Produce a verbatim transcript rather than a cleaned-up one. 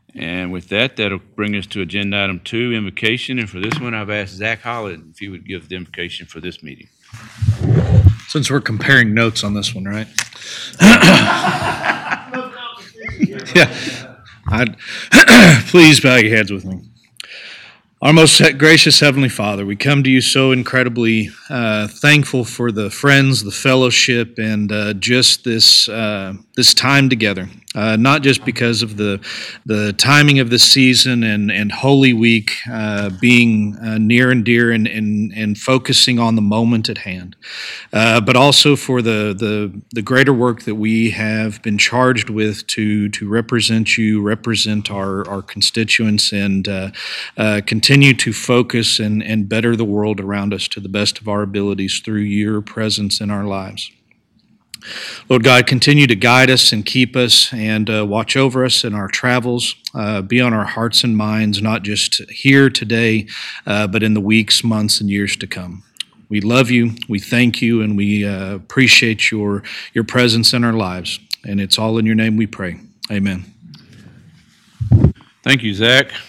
And with that, that'll bring us to agenda item two, invocation. And for this one, I've asked Zach Hollett if he would give the invocation for this meeting. Since we're comparing notes on this one, right? Yeah. I'd please bow your heads with me. Our most gracious Heavenly Father, we come to you so incredibly uh, thankful for the friends, the fellowship, and uh, just this uh, this time together. Uh, not just because of the the timing of this season and, and Holy Week uh, being uh, near and dear and, and, and focusing on the moment at hand, uh, but also for the, the the greater work that we have been charged with to to represent you, represent our, our constituents, and uh, uh, continue to focus and, and better the world around us to the best of our abilities through your presence in our lives. Lord God, continue to guide us and keep us and uh, watch over us in our travels. Uh, be on our hearts and minds, not just here today, uh, but in the weeks, months, and years to come. We love you, we thank you, and we uh, appreciate your, your presence in our lives. And it's all in your name we pray. Amen. Thank you, Zach.